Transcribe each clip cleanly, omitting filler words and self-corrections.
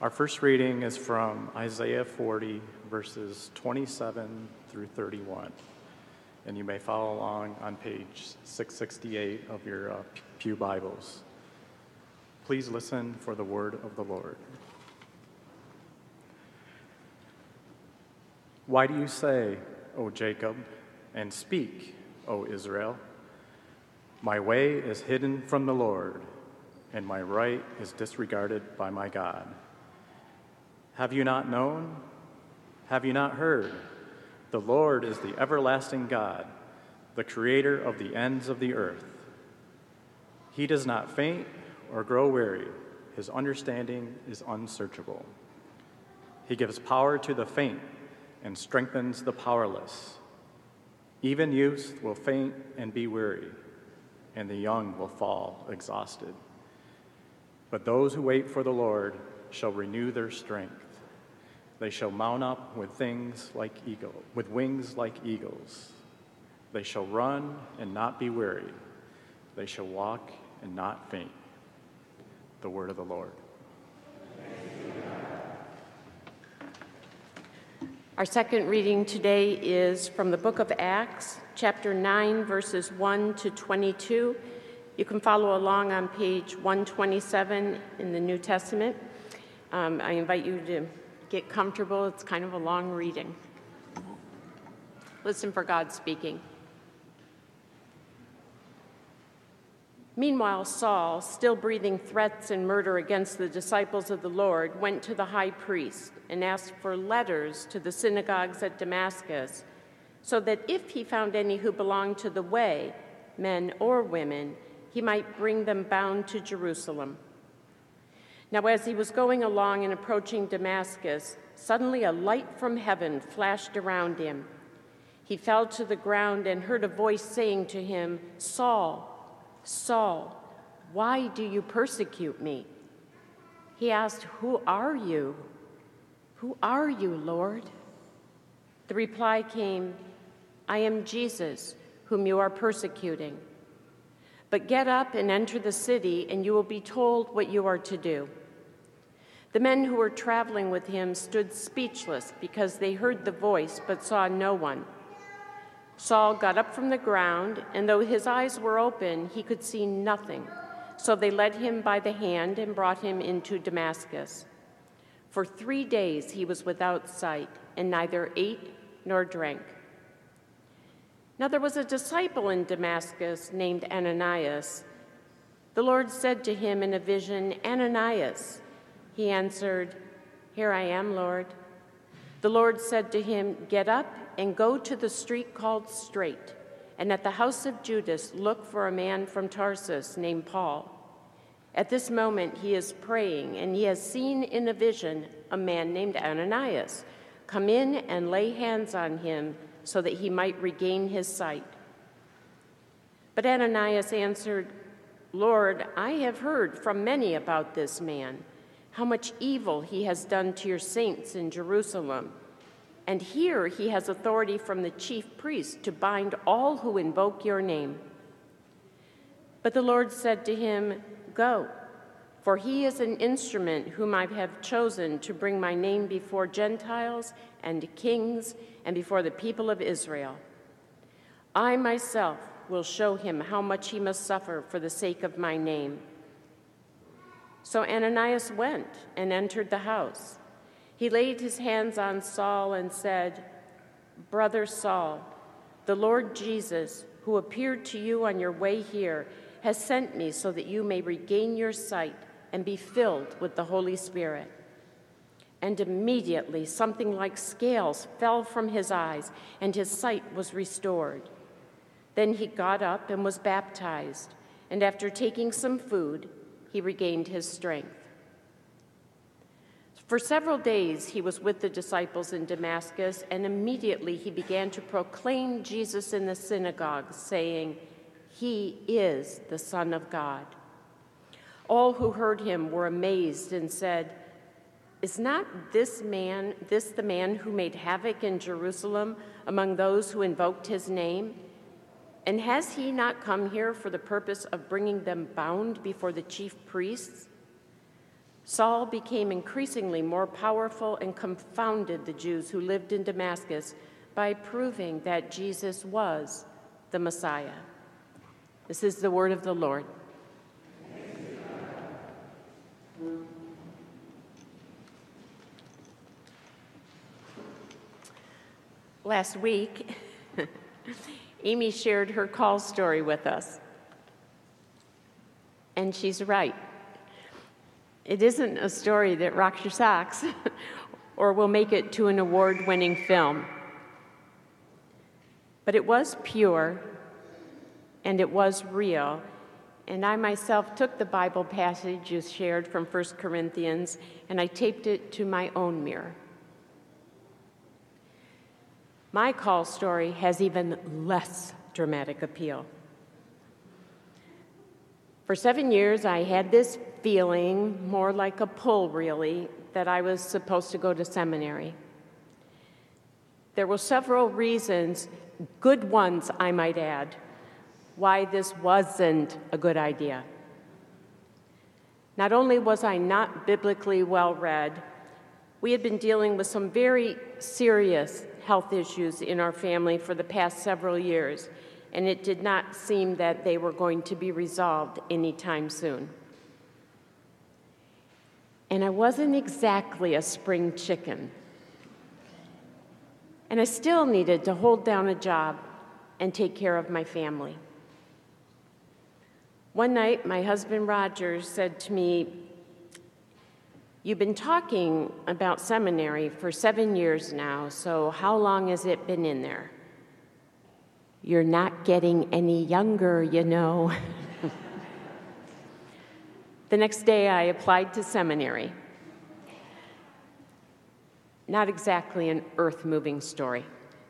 Our first reading is from Isaiah 40, verses 27 through 31. And you may follow along on page 668 of your Pew Bibles. Please listen for the word of the Lord. Why do you say, O Jacob, and speak, O Israel? My way is hidden from the Lord, and my right is disregarded by my God. Have you not known? Have you not heard? The Lord is the everlasting God, the creator of the ends of the earth. He does not faint or grow weary. His understanding is unsearchable. He gives power to the faint and strengthens the powerless. Even youth will faint and be weary, and the young will fall exhausted. But those who wait for the Lord shall renew their strength. They shall mount up with wings like eagles. They shall run and not be weary. They shall walk and not faint. The word of the Lord. Our second reading today is from the book of Acts, chapter 9, verses 1 to 22. You can follow along on page 127 in the New Testament. I invite you to get comfortable. It's kind of a long reading. Listen for God speaking. Meanwhile, Saul, still breathing threats and murder against the disciples of the Lord, went to the high priest and asked for letters to the synagogues at Damascus, so that if he found any who belonged to the way, men or women, he might bring them bound to Jerusalem. Now, as he was going along and approaching Damascus, suddenly a light from heaven flashed around him. He fell to the ground and heard a voice saying to him, "Saul, Saul, why do you persecute me?" He asked, "Who are you? Who are you, Lord?" The reply came, "I am Jesus, whom you are persecuting. But get up and enter the city, and you will be told what you are to do." The men who were traveling with him stood speechless because they heard the voice but saw no one. Saul got up from the ground, and though his eyes were open, he could see nothing. So they led him by the hand and brought him into Damascus. For 3 days he was without sight, and neither ate nor drank. Now there was a disciple in Damascus named Ananias. The Lord said to him in a vision, "Ananias." He answered, "Here I am, Lord." The Lord said to him, "Get up and go to the street called Straight, and at the house of Judas look for a man from Tarsus named Paul. At this moment he is praying, and he has seen in a vision a man named Ananias come in and lay hands on him so that he might regain his sight." But Ananias answered, "Lord, I have heard from many about this man, how much evil he has done to your saints in Jerusalem. And here he has authority from the chief priest to bind all who invoke your name." But the Lord said to him, "Go, for he is an instrument whom I have chosen to bring my name before Gentiles and kings and before the people of Israel. I myself will show him how much he must suffer for the sake of my name." So Ananias went and entered the house. He laid his hands on Saul and said, "Brother Saul, the Lord Jesus, who appeared to you on your way here, has sent me so that you may regain your sight and be filled with the Holy Spirit." And immediately something like scales fell from his eyes, and his sight was restored. Then he got up and was baptized, and after taking some food, he regained his strength. For several days he was with the disciples in Damascus, and immediately he began to proclaim Jesus in the synagogues, saying, "He is the Son of God." All who heard him were amazed and said, "Is not this the man who made havoc in Jerusalem among those who invoked his name? And has he not come here for the purpose of bringing them bound before the chief priests?" Saul became increasingly more powerful and confounded the Jews who lived in Damascus by proving that Jesus was the Messiah. This is the word of the Lord. Last week, Amy shared her call story with us. And she's right. It isn't a story that rocks your socks or will make it to an award-winning film. But it was pure, and it was real. And I myself took the Bible passage you shared from 1 Corinthians, and I taped it to my own mirror. My call story has even less dramatic appeal. For 7 years, I had this feeling, more like a pull really, that I was supposed to go to seminary. There were several reasons, good ones I might add, why this wasn't a good idea. Not only was I not biblically well-read, we had been dealing with some very serious health issues in our family for the past several years, and it did not seem that they were going to be resolved anytime soon. And I wasn't exactly a spring chicken. And I still needed to hold down a job and take care of my family. One night, my husband Roger said to me, "You've been talking about seminary for 7 years now, so how long has it been in there?" "You're not getting any younger, you know." The next day, I applied to seminary. Not exactly an earth-moving story.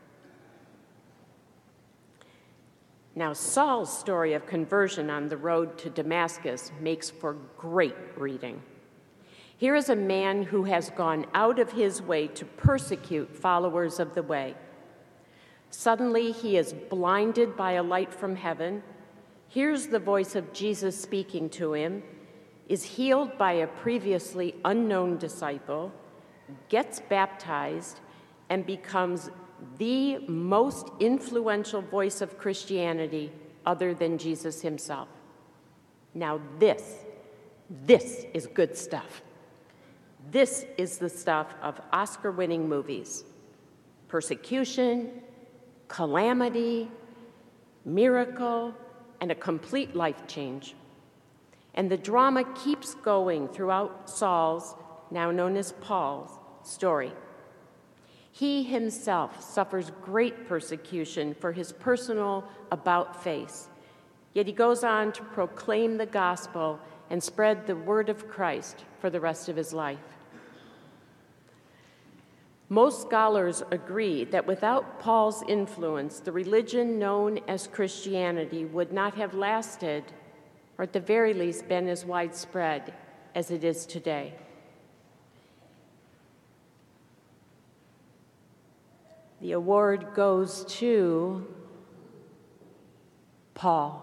Now, Saul's story of conversion on the road to Damascus makes for great reading. Here is a man who has gone out of his way to persecute followers of the way. Suddenly, he is blinded by a light from heaven, hears the voice of Jesus speaking to him, is healed by a previously unknown disciple, gets baptized, and becomes the most influential voice of Christianity other than Jesus himself. Now this is good stuff. This is the stuff of Oscar-winning movies. Persecution, calamity, miracle, and a complete life change. And the drama keeps going throughout Saul's, now known as Paul's, story. He himself suffers great persecution for his personal about-face, yet he goes on to proclaim the gospel and spread the word of Christ for the rest of his life. Most scholars agree that without Paul's influence, the religion known as Christianity would not have lasted, or at the very least been as widespread as it is today. The award goes to Paul.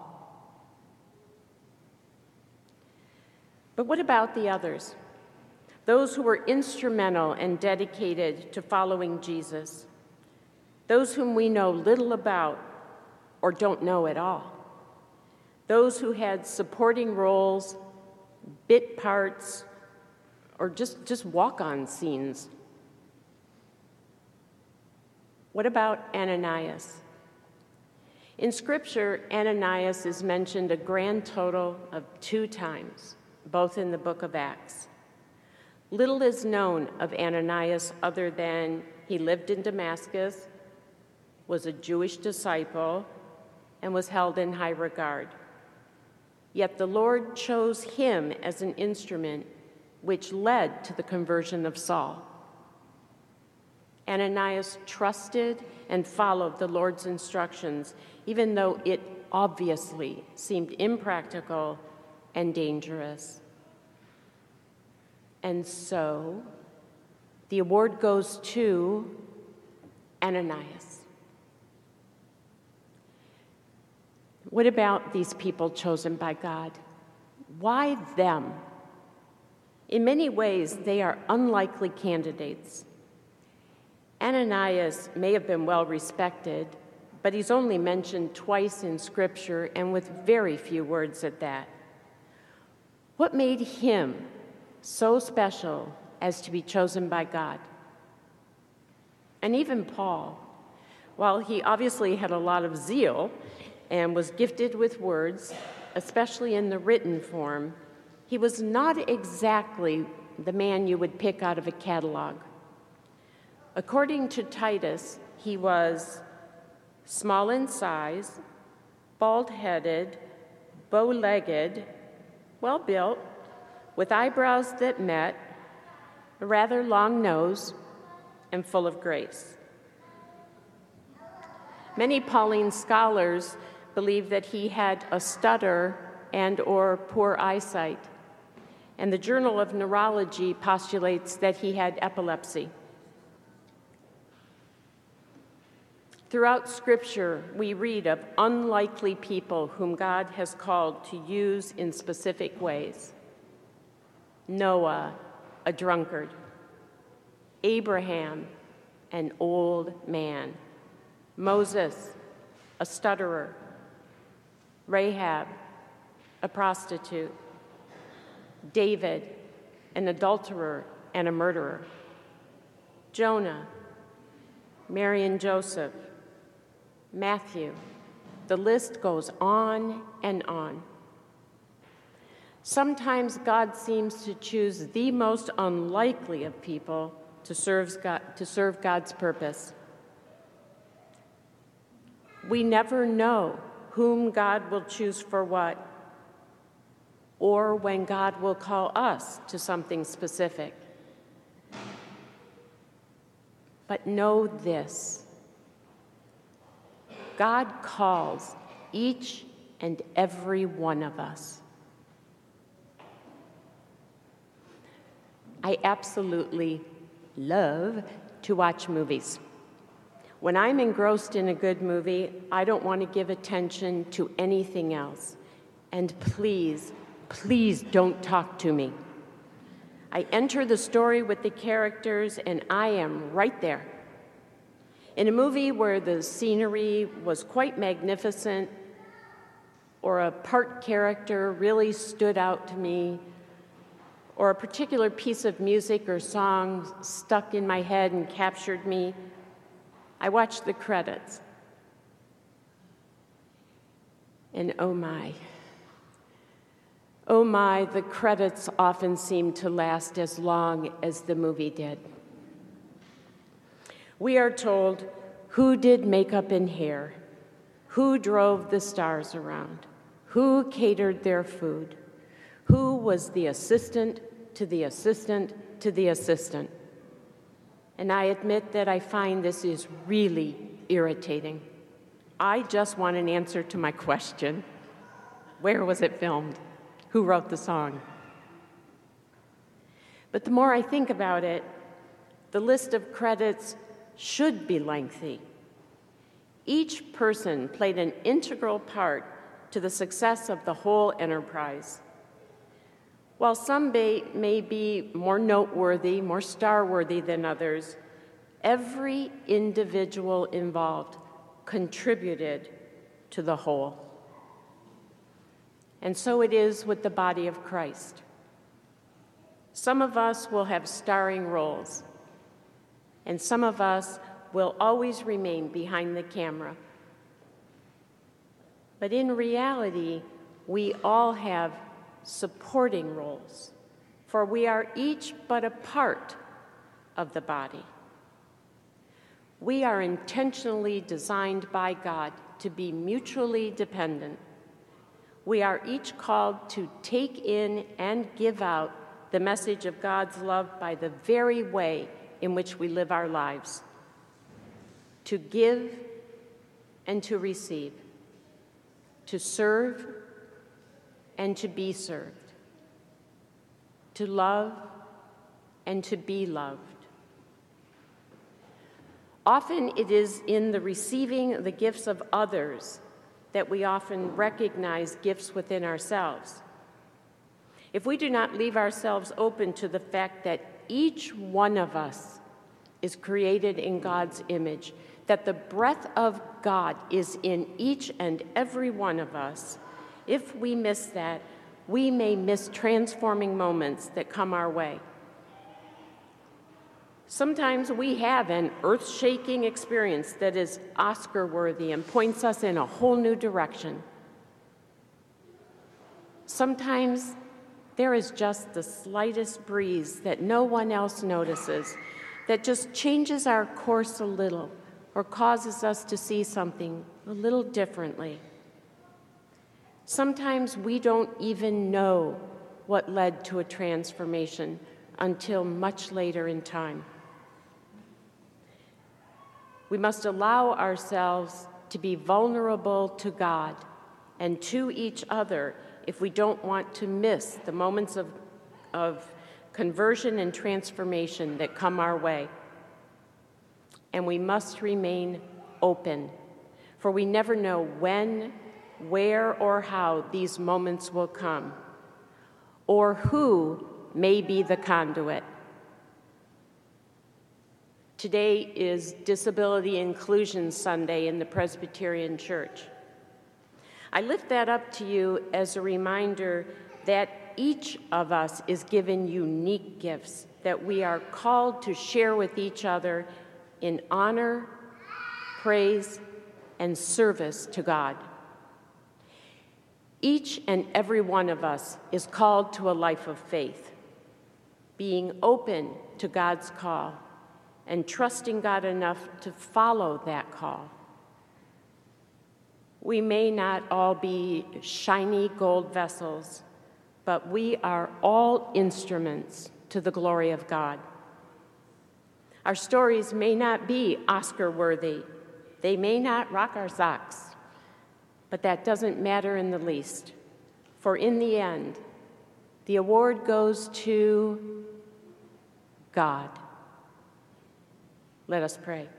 But what about the others? Those who were instrumental and dedicated to following Jesus, those whom we know little about or don't know at all, those who had supporting roles, bit parts, or just walk-on scenes. What about Ananias? In Scripture, Ananias is mentioned a grand total of 2 times, both in the book of Acts. Little is known of Ananias other than he lived in Damascus, was a Jewish disciple, and was held in high regard. Yet the Lord chose him as an instrument which led to the conversion of Saul. Ananias trusted and followed the Lord's instructions, even though it obviously seemed impractical and dangerous. And so, the award goes to Ananias. What about these people chosen by God? Why them? In many ways, they are unlikely candidates. Ananias may have been well respected, but he's only mentioned twice in Scripture and with very few words at that. What made him so special as to be chosen by God? And even Paul, while he obviously had a lot of zeal and was gifted with words, especially in the written form, he was not exactly the man you would pick out of a catalog. According to Titus, he was small in size, bald-headed, bow-legged, well-built, with eyebrows that met, a rather long nose, and full of grace. Many Pauline scholars believe that he had a stutter and/or poor eyesight, and the Journal of Neurology postulates that he had epilepsy. Throughout Scripture, we read of unlikely people whom God has called to use in specific ways. Noah, a drunkard. Abraham, an old man. Moses, a stutterer. Rahab, a prostitute. David, an adulterer and a murderer. Jonah, Mary and Joseph. Matthew. The list goes on and on. Sometimes God seems to choose the most unlikely of people to serve God's purpose. We never know whom God will choose for what, or when God will call us to something specific. But know this: God calls each and every one of us. I absolutely love to watch movies. When I'm engrossed in a good movie, I don't want to give attention to anything else. And please, please don't talk to me. I enter the story with the characters, and I am right there. In a movie where the scenery was quite magnificent, or a part character really stood out to me, or a particular piece of music or song stuck in my head and captured me, I watched the credits. And oh my, the credits often seem to last as long as the movie did. We are told who did makeup and hair, who drove the stars around, who catered their food, who was the assistant to the assistant to the assistant. And I admit that I find this is really irritating. I just want an answer to my question. Where was it filmed? Who wrote the song? But the more I think about it, the list of credits should be lengthy. Each person played an integral part to the success of the whole enterprise. While some may be more noteworthy, more star-worthy than others, every individual involved contributed to the whole. And so it is with the body of Christ. Some of us will have starring roles, and some of us will always remain behind the camera. But in reality, we all have supporting roles, for we are each but a part of the body. We are intentionally designed by God to be mutually dependent. We are each called to take in and give out the message of God's love by the very way in which we live our lives, to give and to receive, to serve and to be served, to love and to be loved. Often it is in the receiving the gifts of others that we often recognize gifts within ourselves. if we do not leave ourselves open to the fact that each one of us is created in God's image, that the breath of God is in each and every one of us, if we miss that, we may miss transforming moments that come our way. Sometimes we have an earth-shaking experience that is Oscar-worthy and points us in a whole new direction. Sometimes there is just the slightest breeze that no one else notices, that just changes our course a little or causes us to see something a little differently. Sometimes we don't even know what led to a transformation until much later in time. We must allow ourselves to be vulnerable to God and to each other if we don't want to miss the moments of conversion and transformation that come our way. And we must remain open, for we never know when, where, or how these moments will come, or who may be the conduit. Today is Disability Inclusion Sunday in the Presbyterian Church. I lift that up to you as a reminder that each of us is given unique gifts that we are called to share with each other in honor, praise, and service to God. Each and every one of us is called to a life of faith, being open to God's call and trusting God enough to follow that call. We may not all be shiny gold vessels, but we are all instruments to the glory of God. Our stories may not be Oscar-worthy. They may not rock our socks, but that doesn't matter in the least. For in the end, the award goes to God. Let us pray.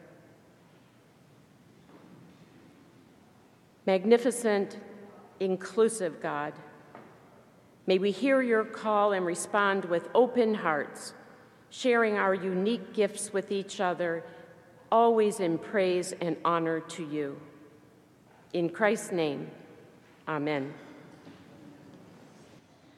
Magnificent, inclusive God, may we hear your call and respond with open hearts, sharing our unique gifts with each other, always in praise and honor to you. In Christ's name, amen.